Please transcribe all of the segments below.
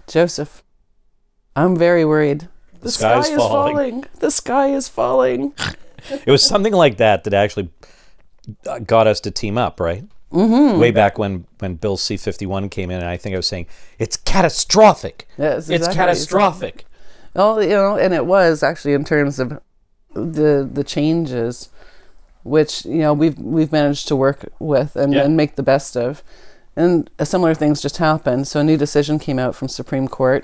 Joseph, I'm very worried. The sky is falling. The sky is falling. It was something like that actually got us to team up, right? Mm-hmm. Way back when Bill C-51 came in, and I think I was saying, it's catastrophic. Yes, it's catastrophic. Well, and it was actually in terms of the changes, which, we've managed to work with and make the best of. And similar things just happened. So a new decision came out from Supreme Court,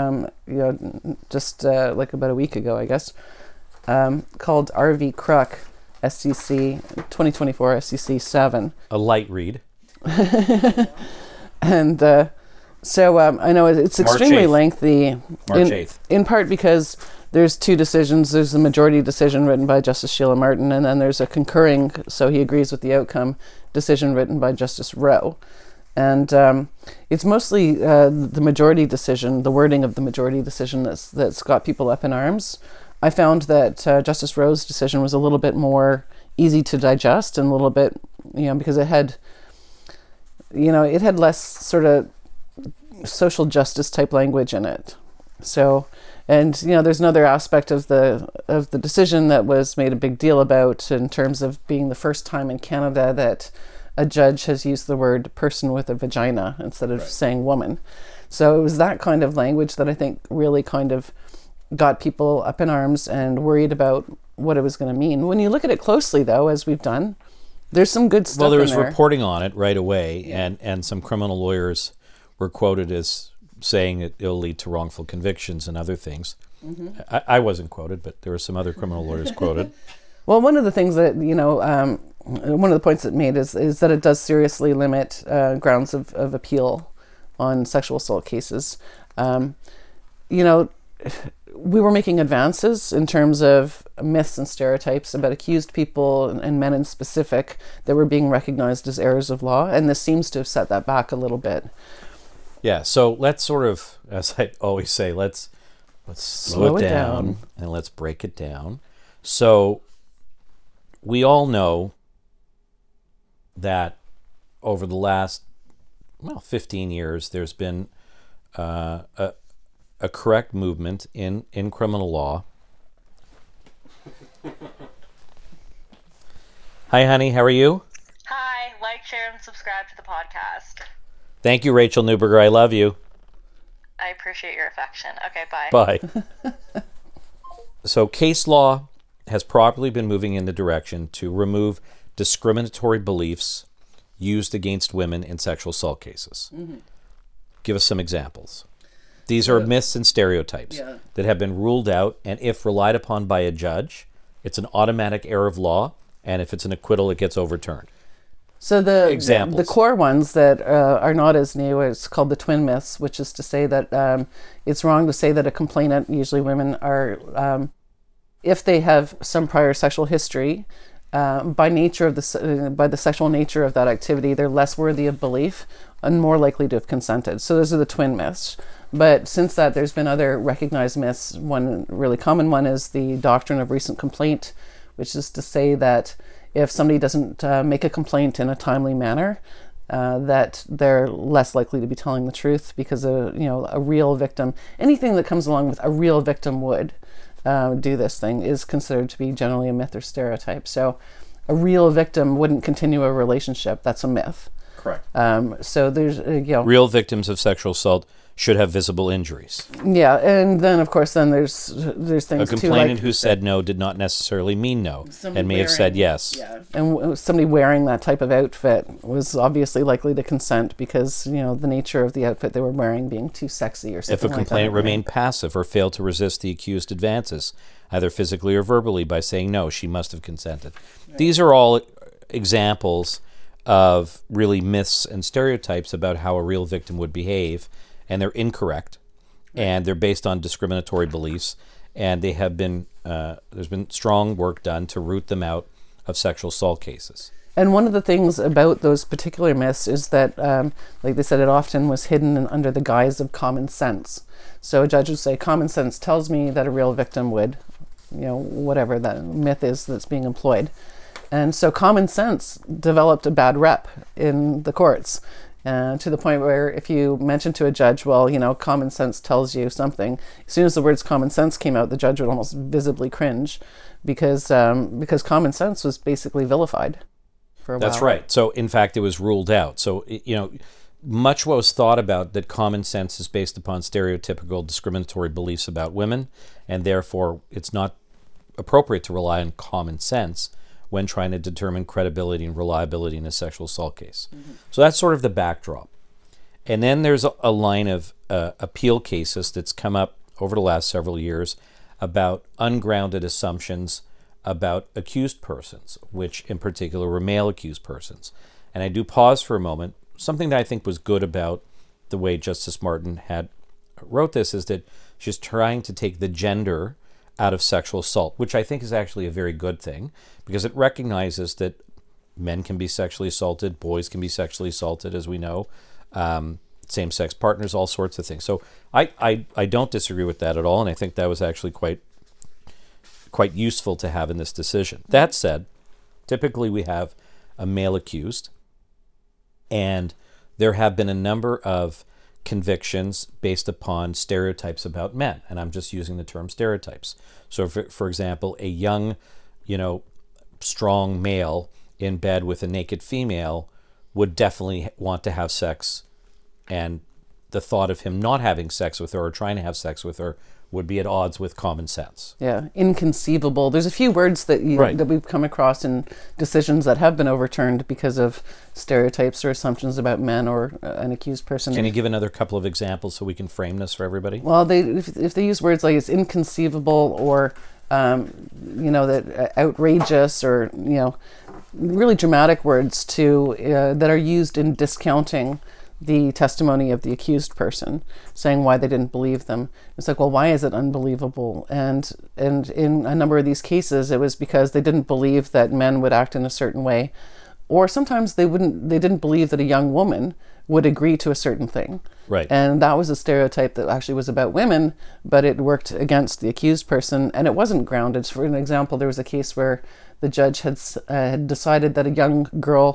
just like about a week ago, I guess, called R.V. Kruk, SCC 2024 SCC 7. A light read. And so I know it's extremely lengthy. March 8th. In part because there's two decisions. There's the majority decision written by Justice Sheila Martin, and then there's a concurring, so he agrees with the outcome, decision written by Justice Rowe. And it's mostly the majority decision, the wording of the majority decision that's got people up in arms. I found that Justice Rowe's decision was a little bit more easy to digest and a little bit, because it had less sort of social justice type language in it. So, and there's another aspect of the decision that was made a big deal about in terms of being the first time in Canada that a judge has used the word person with a vagina instead of saying woman. So it was that kind of language that I think really kind of got people up in arms and worried about what it was going to mean. When you look at it closely, though, as we've done, there's some good stuff. Well, there was reporting on it right away, and some criminal lawyers were quoted as saying it will lead to wrongful convictions and other things. Mm-hmm. I wasn't quoted, but there were some other criminal lawyers quoted. Well, one of the things that, one of the points it made is that it does seriously limit grounds of appeal on sexual assault cases. We were making advances in terms of myths and stereotypes about accused people and men in specific that were being recognized as errors of law, and this seems to have set that back a little bit. Yeah, so let's sort of, as I always say, let's slow it down and let's break it down. So we all know that over the last 15 years, there's been a correct movement in criminal law. Hi, honey. How are you? Hi. Like, share, and subscribe to the podcast. Thank you, Rachel Neuberger. I love you. I appreciate your affection. Okay, bye. Bye. So case law has properly been moving in the direction to remove discriminatory beliefs used against women in sexual assault cases. Mm-hmm. Give us some examples. These are myths and stereotypes that have been ruled out, and if relied upon by a judge, it's an automatic error of law, and if it's an acquittal, it gets overturned. So the core ones that are not as new is called the twin myths, which is to say that it's wrong to say that a complainant, usually women, are if they have some prior sexual history, by the sexual nature of that activity, they're less worthy of belief and more likely to have consented. So those are the twin myths. But since that, there's been other recognized myths. One really common one is the doctrine of recent complaint, which is to say that if somebody doesn't make a complaint in a timely manner, that they're less likely to be telling the truth because a real victim, anything that comes along with a real victim would do this thing, is considered to be generally a myth or stereotype. So a real victim wouldn't continue a relationship. That's a myth. Correct. So there's real victims of sexual assault should have visible injuries. Yeah, and then of course there's things too. A complainant who said no did not necessarily mean no, and may have said yes. Yeah, and somebody wearing that type of outfit was obviously likely to consent because the nature of the outfit they were wearing being too sexy or something. If a complainant remained passive or failed to resist the accused advances, either physically or verbally, by saying no, she must have consented. Right. These are all examples of really myths and stereotypes about how a real victim would behave, and they're incorrect, and they're based on discriminatory beliefs, and they have been there's been strong work done to root them out of sexual assault cases. And one of the things about those particular myths is that, like they said, it often was hidden under the guise of common sense. So a judge would say, common sense tells me that a real victim would, whatever that myth is that's being employed. And so common sense developed a bad rep in the courts. To the point where if you mention to a judge, well, common sense tells you something, as soon as the words common sense came out, the judge would almost visibly cringe because common sense was basically vilified for a while. That's right. So, in fact, it was ruled out. So, much was thought about that common sense is based upon stereotypical discriminatory beliefs about women, and therefore it's not appropriate to rely on common sense when trying to determine credibility and reliability in a sexual assault case. Mm-hmm. So that's sort of the backdrop. And then there's a line of appeal cases that's come up over the last several years about ungrounded assumptions about accused persons, which in particular were male accused persons. And I do pause for a moment. Something that I think was good about the way Justice Martin had wrote this is that she's trying to take the gender out of sexual assault, which I think is actually a very good thing, because it recognizes that men can be sexually assaulted, boys can be sexually assaulted, as we know, same-sex partners, all sorts of things. So I don't disagree with that at all, and I think that was actually quite useful to have in this decision. That said, typically we have a male accused, and there have been a number of convictions based upon stereotypes about men, and I'm just using the term stereotypes. So, for example, a young, strong male in bed with a naked female would definitely want to have sex, and the thought of him not having sex with her or trying to have sex with her would be at odds with common sense. Yeah, inconceivable. There's a few words that that we've come across in decisions that have been overturned because of stereotypes or assumptions about men or an accused person. Can you give another couple of examples so we can frame this for everybody? Well, if they use words like it's inconceivable or that outrageous or really dramatic words that are used in discounting the testimony of the accused person, saying why they didn't believe them. It's like, well, why is it unbelievable? And in a number of these cases, it was because they didn't believe that men would act in a certain way, or sometimes they didn't believe that a young woman would agree to a certain thing. Right. And that was a stereotype that actually was about women, but it worked against the accused person, and it wasn't grounded. For an example, there was a case where the judge had decided that a young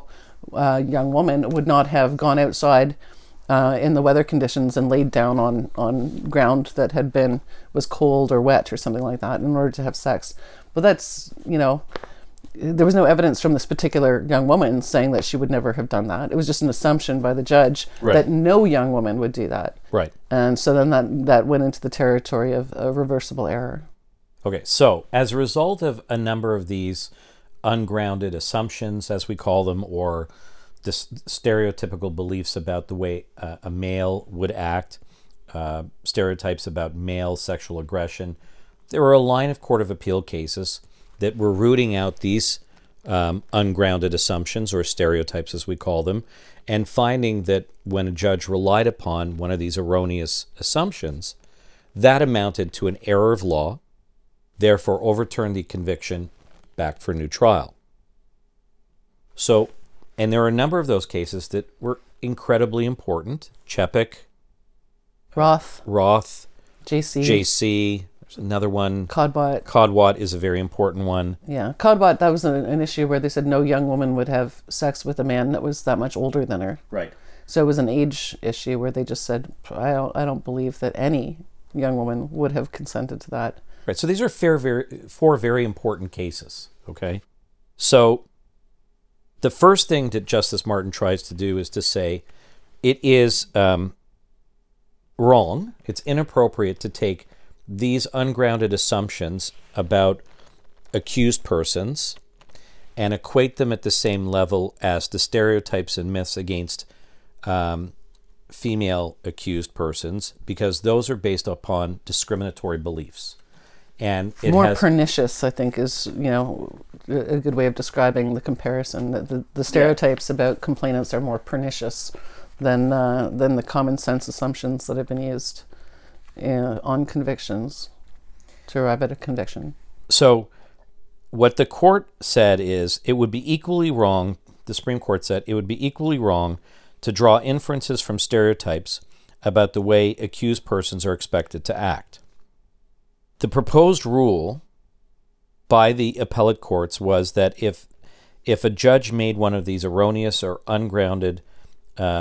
woman would not have gone outside in the weather conditions and laid down on ground that was cold or wet or something like that in order to have sex. But that's, there was no evidence from this particular young woman saying that she would never have done that. It was just an assumption by the judge that no young woman would do that. Right. And so then that went into the territory of a reversible error. Okay, so as a result of a number of these ungrounded assumptions, as we call them, or the stereotypical beliefs about the way a male would act, stereotypes about male sexual aggression, there were a line of Court of Appeal cases that were rooting out these ungrounded assumptions, or stereotypes as we call them, and finding that when a judge relied upon one of these erroneous assumptions, that amounted to an error of law, therefore overturned the conviction back for a new trial. So, and there are a number of those cases that were incredibly important. Chepik, Roth, JC. There's another one. Kodwat is a very important one. Yeah, Kodwat, that was an issue where they said no young woman would have sex with a man that was that much older than her. Right. So it was an age issue where they just said, I don't believe that any young woman would have consented to that. Right. So these are four very important cases. Okay. So the first thing that Justice Martin tries to do is to say it is wrong. It's inappropriate to take these ungrounded assumptions about accused persons and equate them at the same level as the stereotypes and myths against female accused persons, because those are based upon discriminatory beliefs. And it pernicious, I think, is a good way of describing the comparison. The stereotypes about complainants are more pernicious than the common sense assumptions that have been used on convictions to arrive at a conviction. So, what the court said is it would be equally wrong. The Supreme Court said it would be equally wrong to draw inferences from stereotypes about the way accused persons are expected to act. The proposed rule by the appellate courts was that if a judge made one of these erroneous or ungrounded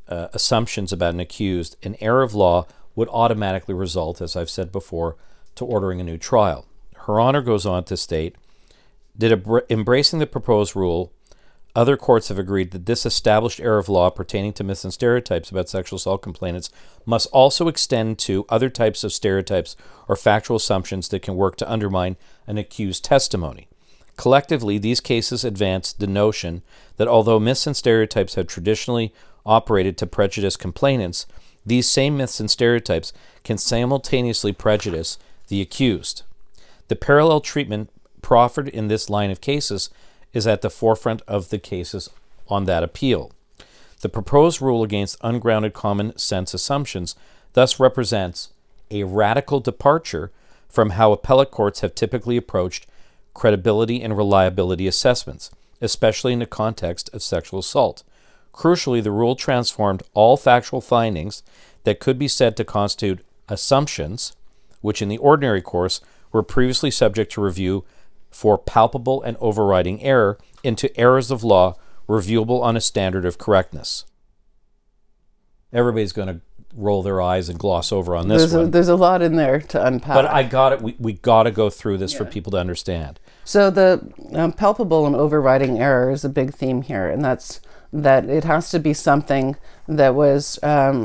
assumptions about an accused, an error of law would automatically result, as I've said before, to ordering a new trial. Her Honor goes on to state, embracing the proposed rule, other courts have agreed that this established error of law pertaining to myths and stereotypes about sexual assault complainants must also extend to other types of stereotypes or factual assumptions that can work to undermine an accused's testimony. Collectively, these cases advance the notion that although myths and stereotypes have traditionally operated to prejudice complainants, these same myths and stereotypes can simultaneously prejudice the accused. The parallel treatment proffered in this line of cases is at the forefront of the cases on that appeal. The proposed rule against ungrounded common sense assumptions thus represents a radical departure from how appellate courts have typically approached credibility and reliability assessments, especially in the context of sexual assault. Crucially, the rule transformed all factual findings that could be said to constitute assumptions, which in the ordinary course were previously subject to review for palpable and overriding error, into errors of law reviewable on a standard of correctness. Everybody's going to roll their eyes and gloss over on this one. There's a lot in there to unpack. But I got it. We got to go through this for people to understand. So the palpable and overriding error is a big theme here, and that's that it has to be something that was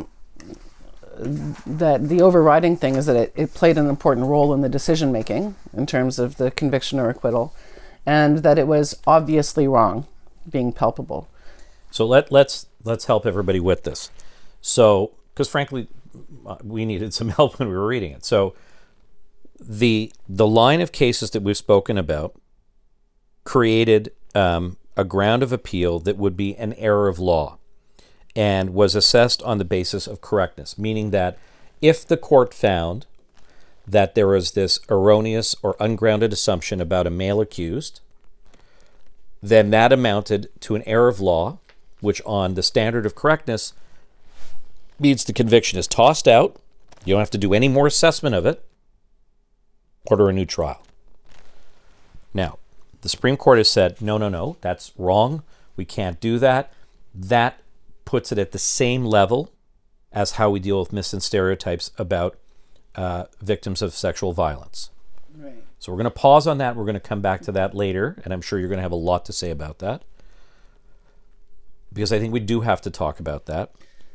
that the overriding thing is that it played an important role in the decision making in terms of the conviction or acquittal, and that it was obviously wrong, being palpable. So let's help everybody with this. So, because frankly, we needed some help when we were reading it. So the line of cases that we've spoken about created a ground of appeal that would be an error of law and was assessed on the basis of correctness, meaning that if the court found that there was this erroneous or ungrounded assumption about a male accused, then that amounted to an error of law, which on the standard of correctness means the conviction is tossed out, you don't have to do any more assessment of it, order a new trial. Now, the Supreme Court has said, no, that's wrong, we can't do that. That puts it at the same level as how we deal with myths and stereotypes about victims of sexual violence. Right. So we're going to pause on that. We're going to come back to that later, and I'm sure you're going to have a lot to say about that, because I think we do have to talk about that.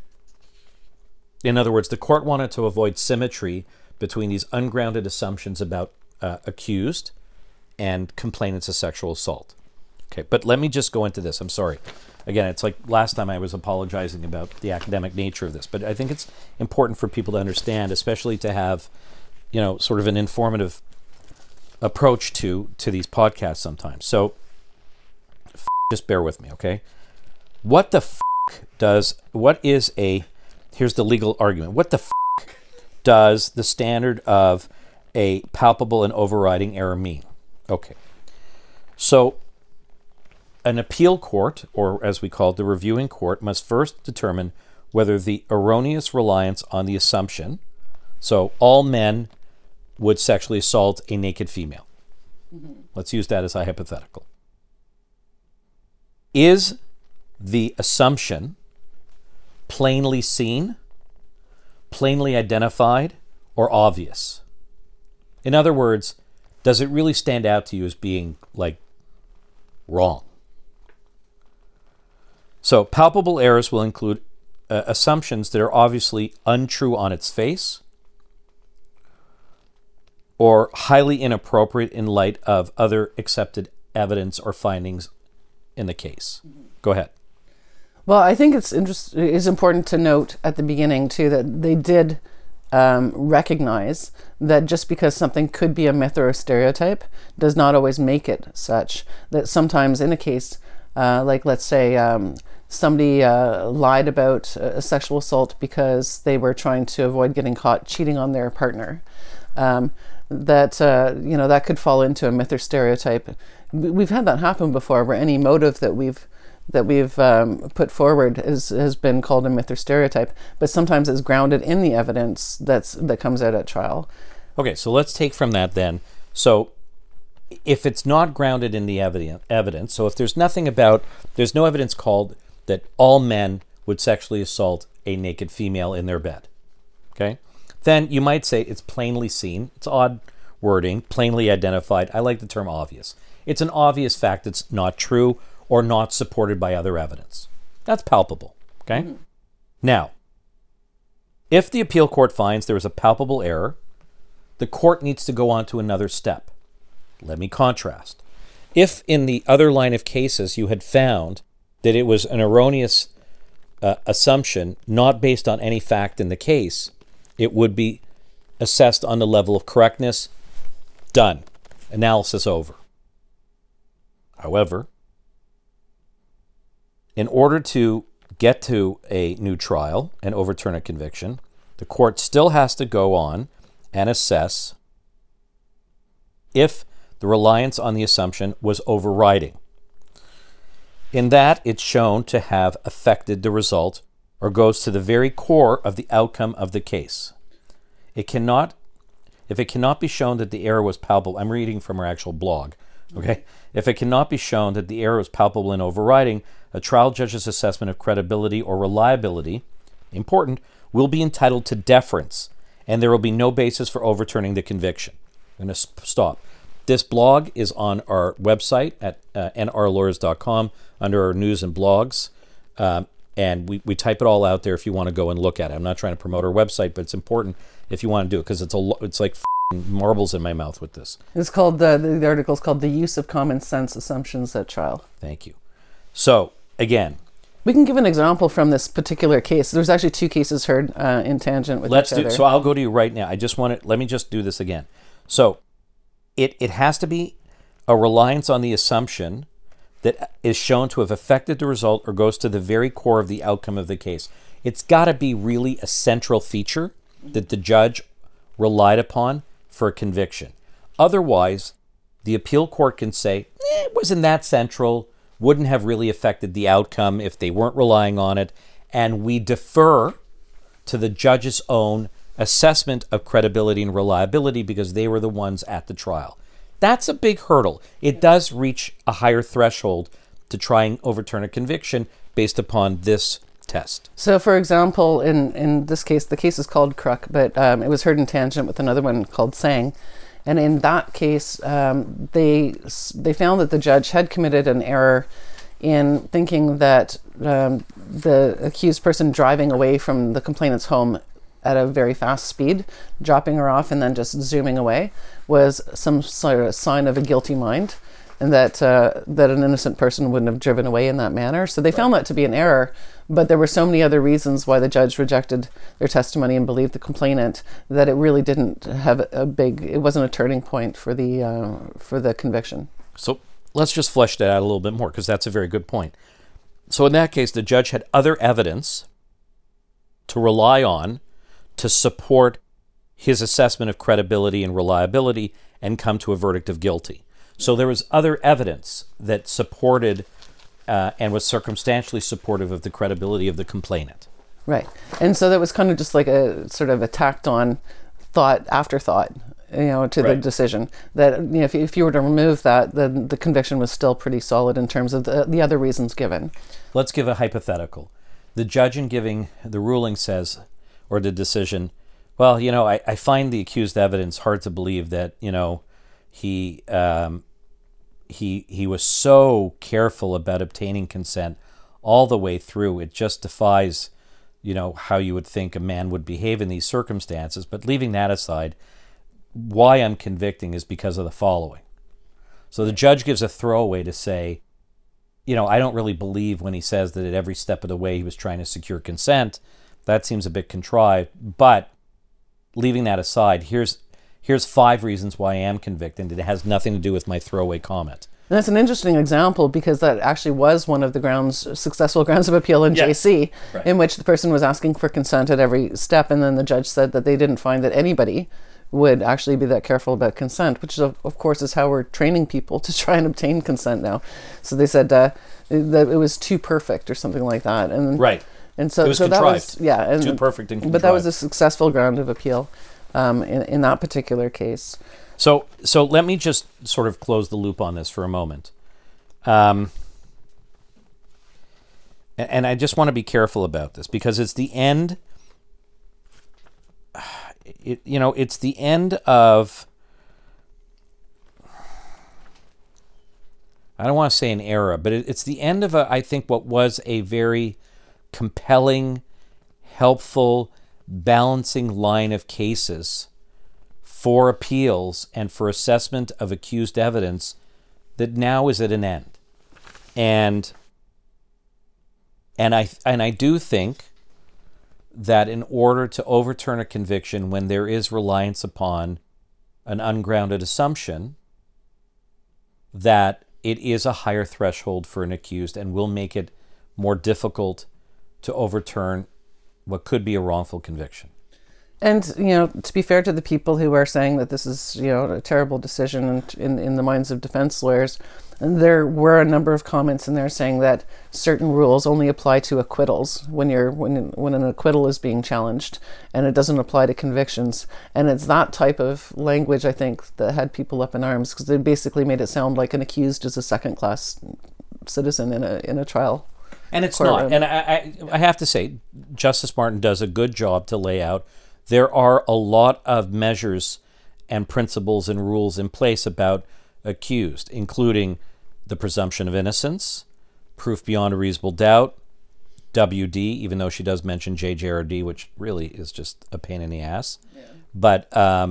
In other words, the court wanted to avoid symmetry between these ungrounded assumptions about accused and complainants of sexual assault. Okay, but let me just go into this. I'm sorry. Again, it's like last time I was apologizing about the academic nature of this, but I think it's important for people to understand, especially to have, sort of an informative approach to these podcasts sometimes. So just bear with me, okay? Here's the legal argument. What the does the standard of a palpable and overriding error mean? Okay. So an appeal court, or as we call it, the reviewing court, must first determine whether the erroneous reliance on the assumption, so all men would sexually assault a naked female. Mm-hmm. Let's use that as a hypothetical. Is the assumption plainly seen, plainly identified, or obvious? In other words, does it really stand out to you as being, wrong? So palpable errors will include assumptions that are obviously untrue on its face or highly inappropriate in light of other accepted evidence or findings in the case. Go ahead. Well, I think it's important to note at the beginning, too, that they did recognize that just because something could be a myth or a stereotype does not always make it such. That sometimes in a case, let's say somebody lied about a sexual assault because they were trying to avoid getting caught cheating on their partner, that could fall into a myth or stereotype. We've had that happen before, where any motive that we've put forward has been called a myth or stereotype, but sometimes it's grounded in the evidence that comes out at trial. Okay, so let's take from that then. So if it's not grounded in the evidence, so if there's no evidence called that all men would sexually assault a naked female in their bed. Okay? Then you might say it's plainly seen. It's odd wording, plainly identified. I like the term obvious. It's an obvious fact that's not true or not supported by other evidence. That's palpable. Okay? Mm-hmm. Now, if the appeal court finds there is a palpable error, the court needs to go on to another step. Let me contrast. If in the other line of cases you had found that it was an erroneous assumption not based on any fact in the case, it would be assessed on the level of correctness. Done. Analysis over. However, in order to get to a new trial and overturn a conviction, the court still has to go on and assess if the reliance on the assumption was overriding. In that, it's shown to have affected the result or goes to the very core of the outcome of the case. If it cannot be shown that the error was palpable, I'm reading from our actual blog, okay? If it cannot be shown that the error was palpable in overriding, a trial judge's assessment of credibility or reliability, important, will be entitled to deference, and there will be no basis for overturning the conviction. I'm going to stop. This blog is on our website at nrlawyers.com under our news and blogs, and we type it all out there if you want to go and look at it. I'm not trying to promote our website, but it's important if you want to do it because it's like marbles in my mouth with this. It's called the article is called "The Use of Common Sense Assumptions at Trial." Thank you. So again, we can give an example from this particular case. There's actually two cases heard in tangent with each other. So I'll go to you right now. Let me just do this again. So it has to be a reliance on the assumption that is shown to have affected the result or goes to the very core of the outcome of the case. It's got to be really a central feature that the judge relied upon for a conviction. Otherwise, the appeal court can say, it wasn't that central, wouldn't have really affected the outcome if they weren't relying on it, and we defer to the judge's own assessment of credibility and reliability because they were the ones at the trial. That's a big hurdle. It does reach a higher threshold to try and overturn a conviction based upon this test. So, for example, in this case, the case is called Kruk, but it was heard in tangent with another one called Sang. And in that case, they found that the judge had committed an error in thinking that the accused person driving away from the complainant's home at a very fast speed, dropping her off and then just zooming away, was some sort of sign of a guilty mind, and that an innocent person wouldn't have driven away in that manner. So they found that to be an error, but there were so many other reasons why the judge rejected their testimony and believed the complainant that it really didn't have it wasn't a turning point for the conviction. So let's just flesh that out a little bit more, because that's a very good point. So in that case, the judge had other evidence to rely on to support his assessment of credibility and reliability and come to a verdict of guilty. So there was other evidence that supported and was circumstantially supportive of the credibility of the complainant. Right. And so that was kind of just like a sort of a tacked on afterthought, to the decision. That if you were to remove that, then the conviction was still pretty solid in terms of the other reasons given. Let's give a hypothetical. The judge in giving the ruling says, or the decision, well, I find the accused evidence hard to believe that, he was so careful about obtaining consent all the way through. It just defies, how you would think a man would behave in these circumstances. But leaving that aside, why I'm convicting is because of the following. So the judge gives a throwaway to say, I don't really believe when he says that at every step of the way he was trying to secure consent. That seems a bit contrived. But leaving that aside, here's 5 reasons why I am convicted. It has nothing to do with my throwaway comment. And that's an interesting example because that actually was one of the successful grounds of appeal in JC, right, in which the person was asking for consent at every step, and then the judge said that they didn't find that anybody would actually be that careful about consent, which of course is how we're training people to try and obtain consent now. So they said that it was too perfect or something like that. And right. And so, it was contrived. That was, too perfect and contrived. But that was a successful ground of appeal in that particular case. So let me just sort of close the loop on this for a moment. and I just want to be careful about this because it's the end. It's the end of. I don't want to say an era, but it's the end of I think what was a very compelling, helpful, balancing line of cases for appeals and for assessment of accused evidence that now is at an end. And I do think that in order to overturn a conviction when there is reliance upon an ungrounded assumption, that it is a higher threshold for an accused and will make it more difficult to overturn what could be a wrongful conviction. And, to be fair to the people who are saying that this is, a terrible decision in the minds of defense lawyers, and there were a number of comments in there saying that certain rules only apply to acquittals when an acquittal is being challenged, and it doesn't apply to convictions. And it's that type of language, I think, that had people up in arms, because they basically made it sound like an accused is a second-class citizen in a trial. And it's not. And I have to say, Justice Martin does a good job to lay out there are a lot of measures and principles and rules in place about accused, including the presumption of innocence, proof beyond a reasonable doubt, WD, even though she does mention JJRD, which really is just a pain in the ass. Yeah. But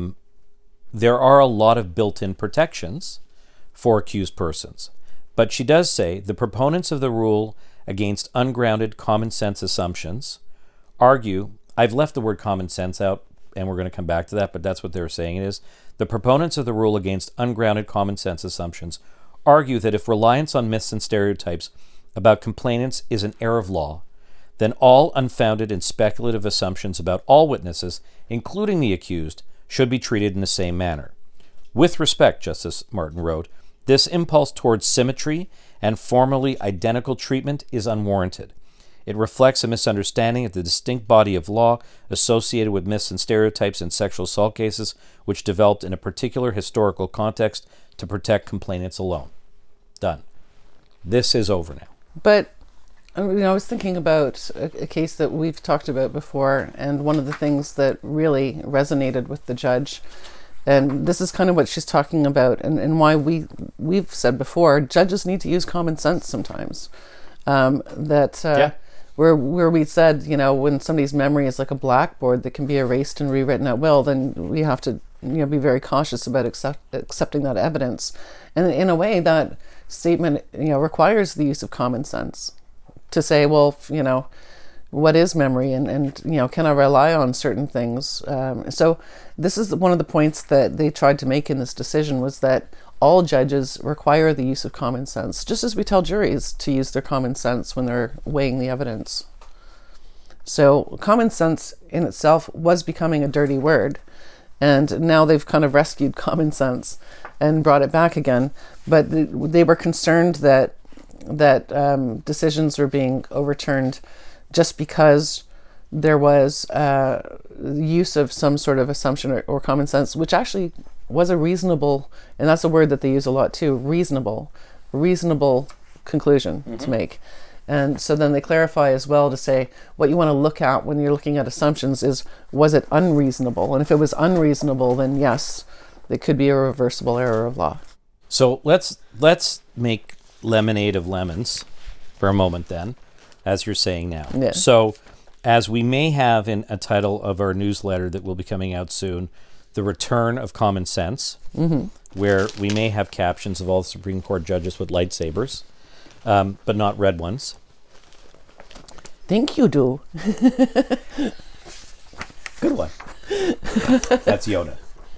there are a lot of built-in protections for accused persons. But she does say the proponents of the rule against ungrounded common sense assumptions argue, I've left the word common sense out, and we're going to come back to that, but that's what they're saying it is. The proponents of the rule against ungrounded common sense assumptions argue that if reliance on myths and stereotypes about complainants is an error of law, then all unfounded and speculative assumptions about all witnesses, including the accused, should be treated in the same manner. With respect, Justice Martin wrote, this impulse towards symmetry and formally identical treatment is unwarranted. It reflects a misunderstanding of the distinct body of law associated with myths and stereotypes in sexual assault cases, which developed in a particular historical context to protect complainants alone. Done. This is over now. But, I was thinking about a case that we've talked about before, and one of the things that really resonated with the judge, and this is kind of what she's talking about, and why we've said before, judges need to use common sense sometimes. Where we said, when somebody's memory is like a blackboard that can be erased and rewritten at will, then we have to, be very cautious about accepting that evidence. And in a way, that statement, requires the use of common sense to say, well, what is memory, and can I rely on certain things? So this is one of the points that they tried to make in this decision, was that all judges require the use of common sense, just as we tell juries to use their common sense when they're weighing the evidence. So common sense in itself was becoming a dirty word, and now they've kind of rescued common sense and brought it back again. But they were concerned that decisions were being overturned just because there was use of some sort of assumption or common sense, which actually was a reasonable, and that's a word that they use a lot too, reasonable conclusion to make. And so then they clarify as well to say what you want to look at when you're looking at assumptions is, was it unreasonable? And if it was unreasonable, then yes, it could be a reversible error of law. So let's make lemonade of lemons for a moment then, as you're saying now. Yeah. So as we may have in a title of our newsletter that will be coming out soon, The Return of Common Sense, where we may have captions of all the Supreme Court judges with lightsabers, but not red ones. Think you do. Good one. That's Yoda.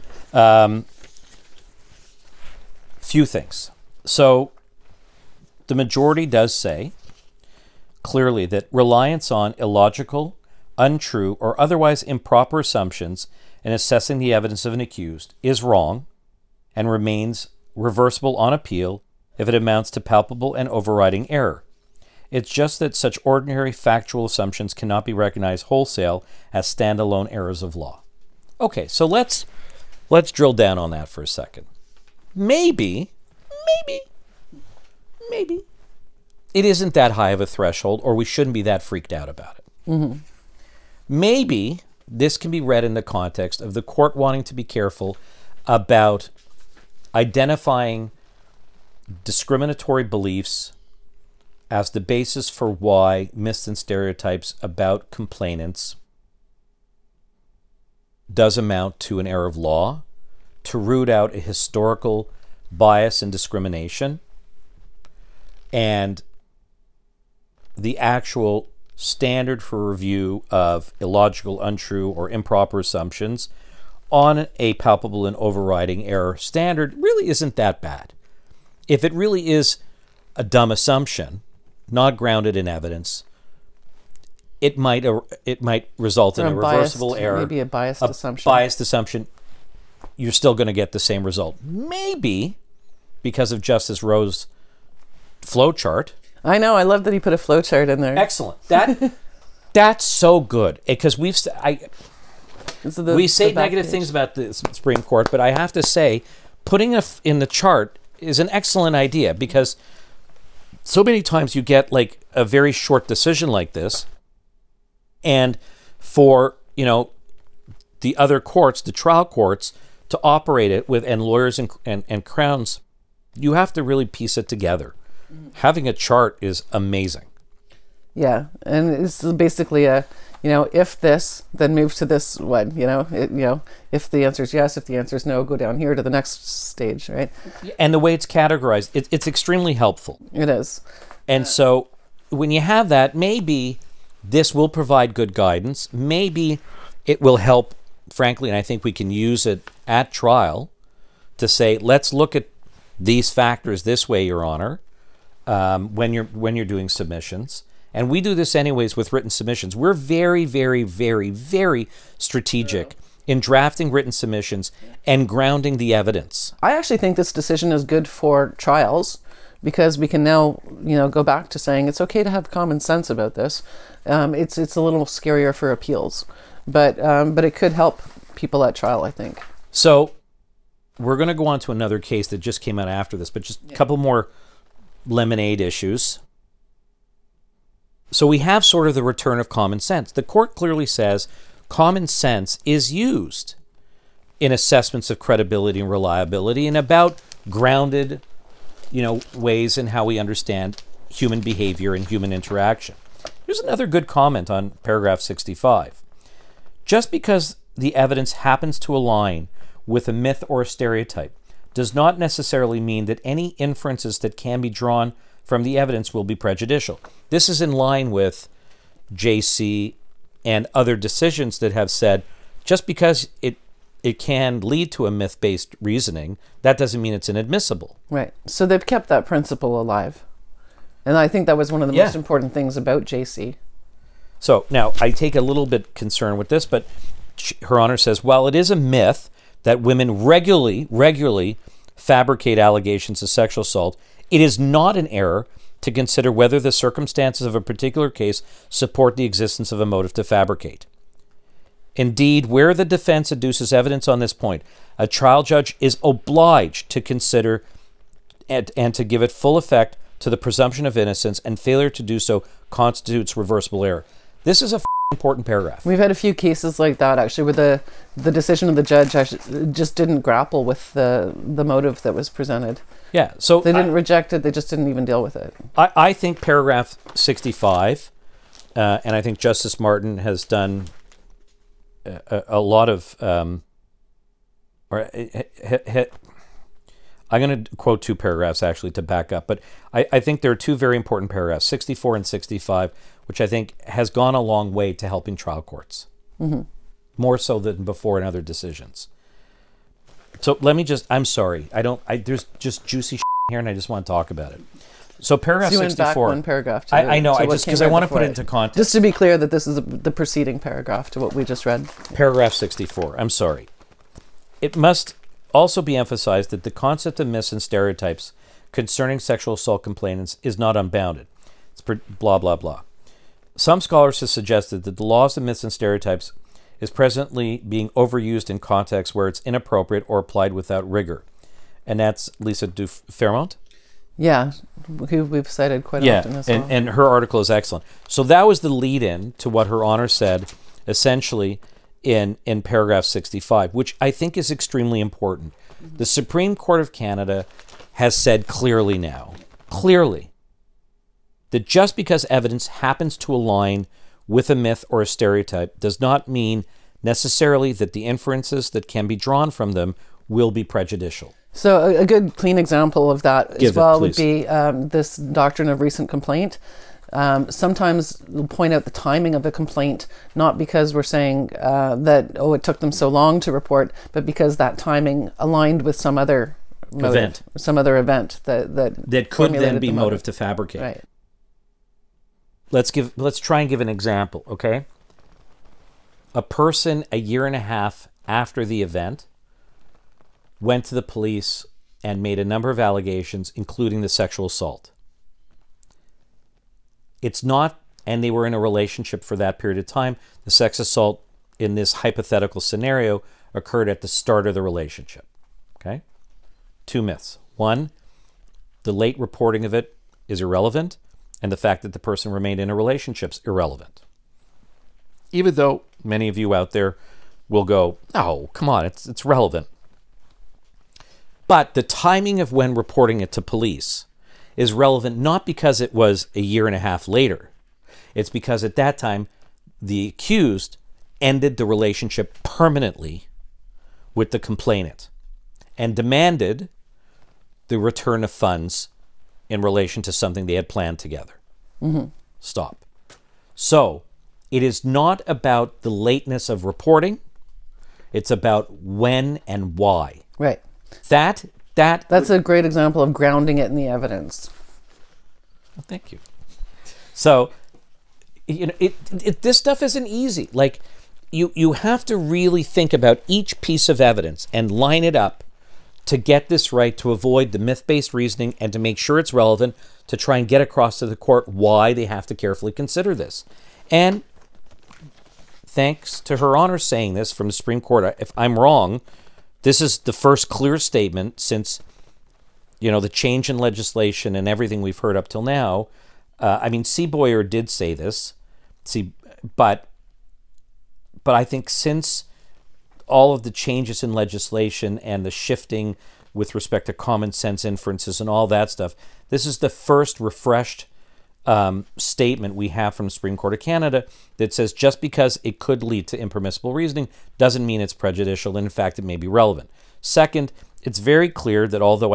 Few things. So the majority does say clearly that reliance on illogical, untrue, or otherwise improper assumptions in assessing the evidence of an accused is wrong and remains reversible on appeal if it amounts to palpable and overriding error. It's just that such ordinary factual assumptions cannot be recognized wholesale as standalone errors of law. Okay, so let's drill down on that for a second. Maybe, it isn't that high of a threshold, or we shouldn't be that freaked out about it. Mm-hmm. Maybe this can be read in the context of the court wanting to be careful about identifying discriminatory beliefs as the basis for why myths and stereotypes about complainants does amount to an error of law, to root out a historical bias and discrimination, and the actual standard for review of illogical, untrue, or improper assumptions on a palpable and overriding error standard really isn't that bad. If it really is a dumb assumption, not grounded in evidence, it might result in a reversible error. Maybe a biased assumption. Biased assumption, you're still going to get the same result. Maybe because of Justice Rowe's flowchart. I know. I love that he put a flowchart in there. Excellent. That's so good, because we say negative things about the Supreme Court, but I have to say, putting it in the chart is an excellent idea, because so many times you get like a very short decision like this, and for the other courts, the trial courts, to operate it with, and lawyers and crowns, you have to really piece it together. Having a chart is amazing. Yeah, and it's basically if this, then move to this one. If the answer is yes, if the answer is no, go down here to the next stage, right? And the way it's categorized, it's extremely helpful. It is. And so when you have that, maybe this will provide good guidance. Maybe it will help, frankly, and I think we can use it at trial to say, let's look at these factors this way, Your Honor, when you're doing submissions. And we do this anyways with written submissions. We're very, very, very, very strategic in drafting written submissions and grounding the evidence. I actually think this decision is good for trials, because we can now, go back to saying it's okay to have common sense about this. It's a little scarier for appeals, but it could help people at trial, I think. So we're going to go on to another case that just came out after this, but just a couple more lemonade issues. So we have sort of the return of common sense. The court clearly says common sense is used in assessments of credibility and reliability, and about grounded, ways in how we understand human behavior and human interaction. Here's another good comment on paragraph 65. Just because the evidence happens to align with a myth or a stereotype does not necessarily mean that any inferences that can be drawn from the evidence will be prejudicial. This is in line with JC and other decisions that have said, just because it can lead to a myth-based reasoning, that doesn't mean it's inadmissible. Right. So they've kept that principle alive. And I think that was one of the most important things about JC. So now I take a little bit concern with this, but Her Honor says, while it is a myth that women regularly fabricate allegations of sexual assault, it is not an error to consider whether the circumstances of a particular case support the existence of a motive to fabricate. Indeed, where the defense adduces evidence on this point, a trial judge is obliged to consider and to give it full effect to the presumption of innocence, and failure to do so constitutes reversible error. This is a important paragraph. We've had a few cases like that, actually, where the decision of the judge actually just didn't grapple with the motive that was presented. Yeah, so they didn't reject it, they just didn't even deal with it. I think paragraph 65, and I think Justice Martin has done a lot of, I'm going to quote two paragraphs actually to back up, but I think there are two very important paragraphs, 64 and 65, which I think has gone a long way to helping trial courts, more so than before in other decisions. So let me I'm sorry, there's just juicy here and I just want to talk about it. So paragraph 64. You went back one paragraph. I know, because I want to put it into context. Just to be clear that this is the preceding paragraph to what we just read. Paragraph 64, I'm sorry. It must also be emphasized that the concept of myths and stereotypes concerning sexual assault complainants is not unbounded. It's blah, blah, blah. Some scholars have suggested that the laws of myths and stereotypes is presently being overused in contexts where it's inappropriate or applied without rigor. And that's Lisa Dufairmont? Yeah, who we've cited quite often as well. And her article is excellent. So that was the lead-in to what Her Honor said, essentially, in paragraph 65, which I think is extremely important. Mm-hmm. The Supreme Court of Canada has said clearly now, that just because evidence happens to align with a myth or a stereotype does not mean necessarily that the inferences that can be drawn from them will be prejudicial. So a good, clean example of that would be this doctrine of recent complaint. Sometimes we'll point out the timing of a complaint, not because we're saying that, it took them so long to report, but because that timing aligned with some other event that could then be motive to fabricate. Right. Let's try and give an example, okay? A person a year and a half after the event went to the police and made a number of allegations, including the sexual assault. It's not, and they were in a relationship for that period of time. The sex assault in this hypothetical scenario occurred at the start of the relationship. Okay? 2 myths. 1, the late reporting of it is irrelevant, and the fact that the person remained in a relationship is irrelevant. Even though many of you out there will go, oh, come on, it's relevant. But the timing of when reporting it to police is relevant not because it was a year and a half later. It's because at that time, the accused ended the relationship permanently with the complainant and demanded the return of funds in relation to something they had planned together. Mm-hmm. Stop. So it is not about the lateness of reporting. It's about when and why. Right. That's a great example of grounding it in the evidence. Well, thank you. So, this stuff isn't easy. Like, you have to really think about each piece of evidence and line it up to get this right, to avoid the myth-based reasoning and to make sure it's relevant, to try and get across to the court why they have to carefully consider this. And thanks to Her Honor saying this from the Supreme Court, if I'm wrong, this is the first clear statement since, the change in legislation and everything we've heard up till now. C. Boyer did say this, but I think since all of the changes in legislation and the shifting with respect to common sense inferences and all that stuff, this is the first refreshed statement we have from the Supreme Court of Canada that says just because it could lead to impermissible reasoning doesn't mean it's prejudicial, and in fact it may be relevant. Second, it's very clear that although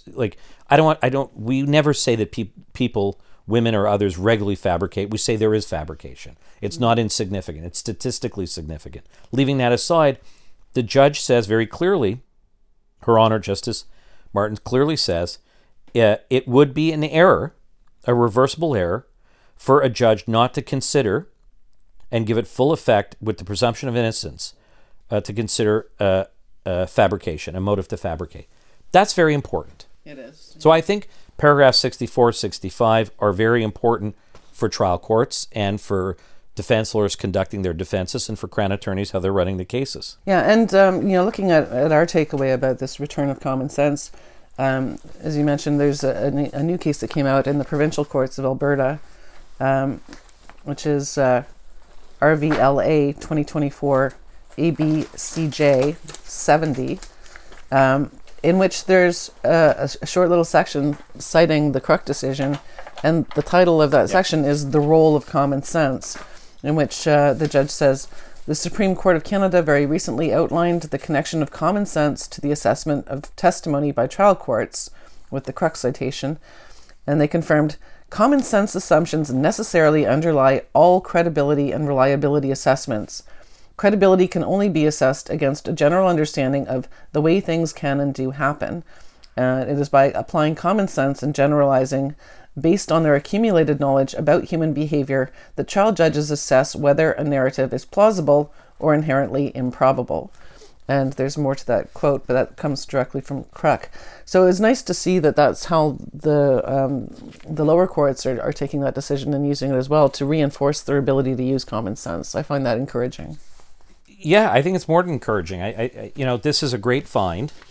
we never say that people, women or others, regularly fabricate. We say there is fabrication. It's not insignificant. It's statistically significant. Leaving that aside, the judge says very clearly, Her Honor Justice Martin clearly says, it would be an error, a reversible error, for a judge not to consider and give it full effect with the presumption of innocence to consider fabrication, a motive to fabricate. That's very important. It is. So I think paragraphs 64, 65 are very important for trial courts and for defense lawyers conducting their defenses and for Crown attorneys how they're running the cases. Yeah, and looking at our takeaway about this return of common sense, as you mentioned, there's a new case that came out in the provincial courts of Alberta, which is RVLA 2024 ABCJ 70, in which there's a short little section citing the Kruk decision, and the title of that section is The Role of Common Sense, in which the judge says, the Supreme Court of Canada very recently outlined the connection of common sense to the assessment of testimony by trial courts with the Kruk citation, and they confirmed common sense assumptions necessarily underlie all credibility and reliability assessments. Credibility can only be assessed against a general understanding of the way things can and do happen. It is by applying common sense and generalizing based on their accumulated knowledge about human behavior that trial judges assess whether a narrative is plausible or inherently improbable. And there's more to that quote, but that comes directly from Kruk. So it's nice to see that that's how the lower courts are taking that decision and using it as well to reinforce their ability to use common sense. I find that encouraging. Yeah, I think it's more than encouraging. I this is a great find.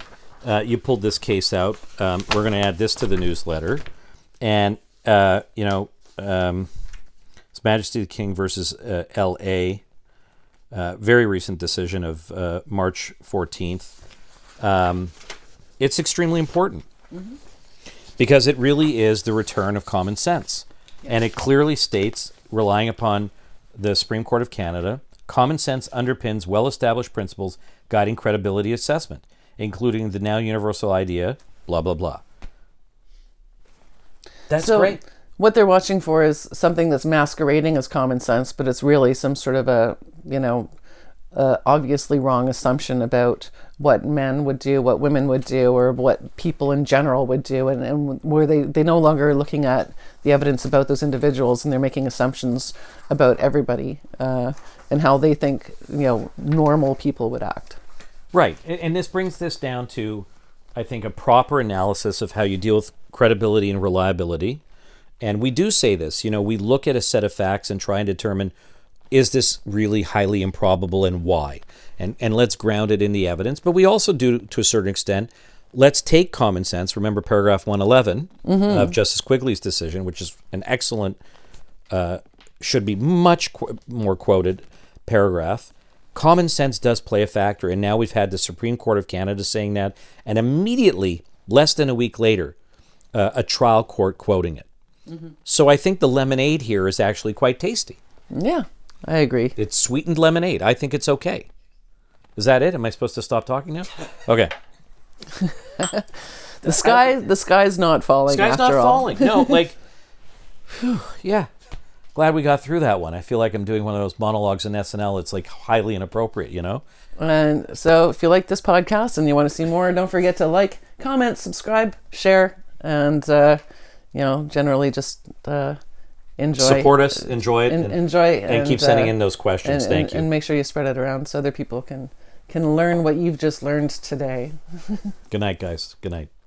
you pulled this case out. We're going to add this to the newsletter. And, His Majesty the King versus L.A., very recent decision of March 14th. It's extremely important because it really is the return of common sense. Yes. And it clearly states, relying upon the Supreme Court of Canada, common sense underpins well-established principles guiding credibility assessment, including the now universal idea, blah, blah, blah. That's great. What they're watching for is something that's masquerading as common sense, but it's really some sort of a, obviously wrong assumption about what men would do, what women would do, or what people in general would do, and where they no longer are looking at the evidence about those individuals, and they're making assumptions about everybody and how they think normal people would act. Right, and this brings this down to, I think, a proper analysis of how you deal with credibility and reliability. And we do say this, we look at a set of facts and try and determine, is this really highly improbable and why? And let's ground it in the evidence. But we also do, to a certain extent, let's take common sense. Remember paragraph 111 of Justice Quigley's decision, which is an excellent, should be much more quoted paragraph. Common sense does play a factor. And now we've had the Supreme Court of Canada saying that. And immediately, less than a week later, a trial court quoting it. So I think the lemonade here is actually quite tasty. Yeah, I agree. It's sweetened lemonade. I think it's okay. Is that it? Am I supposed to stop talking now? Okay. The sky's not falling. The sky's not falling. No, yeah. Glad we got through that one. I feel like I'm doing one of those monologues in SNL. It's highly inappropriate, And so if you like this podcast and you want to see more, don't forget to like, comment, subscribe, share, and generally just enjoy. Support us, enjoy it, and keep sending in those questions. Thank you. And make sure you spread it around so other people can learn what you've just learned today. Good night, guys. Good night.